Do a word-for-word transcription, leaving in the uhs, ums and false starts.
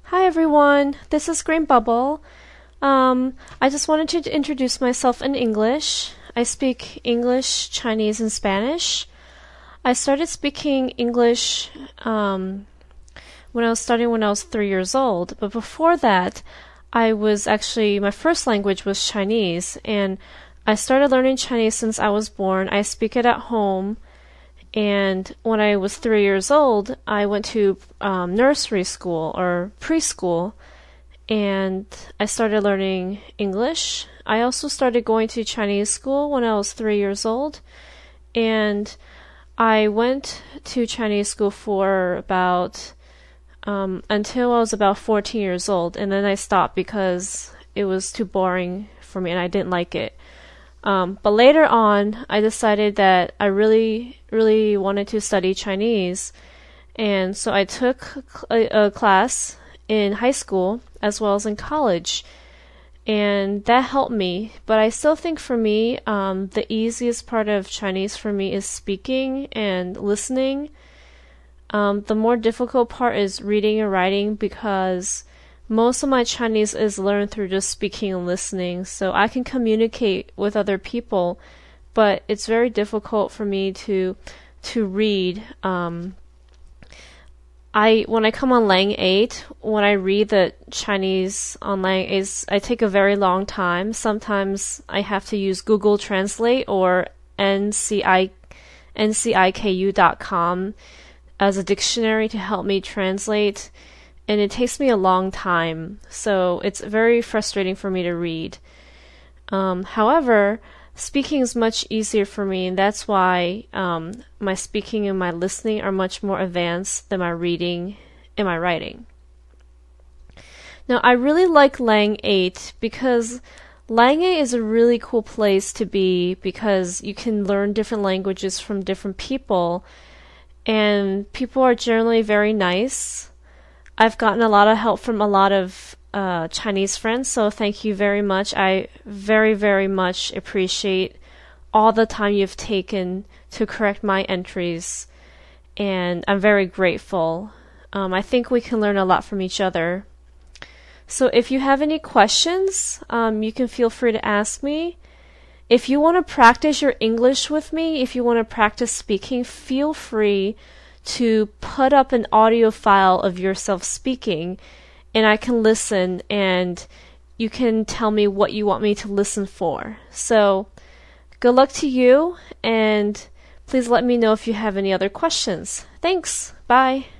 Hi everyone, this is Green Bubble. Um, I just wanted to introduce myself in English. I speak English, Chinese, and Spanish. I started speaking English um, when I was studying when I was three years old, but before that, I was actually, my first language was Chinese, and I started learning Chinese since I was born. I speak it at home. And when I was three years old, I went to um, nursery school or preschool, and I started learning English. I also started going to Chinese school when I was three years old, and I went to Chinese school for about um, until I was about fourteen years old, and then I stopped because it was too boring for me and I didn't like it. Um, but later on, I decided that I really, really wanted to study Chinese. And so I took a, a class in high school as well as in college. And that helped me. But I still think for me, um, the easiest part of Chinese for me is speaking and listening. Um, the more difficult part is reading and writing because most of my Chinese is learned through just speaking and listening, so I can communicate with other people, but it's very difficult for me to to read. Um, I when I come on Lang eight, when I read the Chinese on Lang eight, I take a very long time. Sometimes I have to use Google Translate or N C I N C I K U dot com as a dictionary to help me translate. And it takes me a long time, so it's very frustrating for me to read. Um, however, speaking is much easier for me, and that's why um, my speaking and my listening are much more advanced than my reading and my writing. Now, I really like Lang eight because Lang eight is a really cool place to be because you can learn different languages from different people, and people are generally very nice. I've gotten a lot of help from a lot of uh, Chinese friends, so thank you very much. I very, very much appreciate all the time you've taken to correct my entries, and I'm very grateful. Um, I think we can learn a lot from each other. So if you have any questions, um, you can feel free to ask me. If you want to practice your English with me, if you want to practice speaking, feel free to put up an audio file of yourself speaking, and I can listen, and you can tell me what you want me to listen for. So good luck to you, and please let me know if you have any other questions. Thanks. Bye.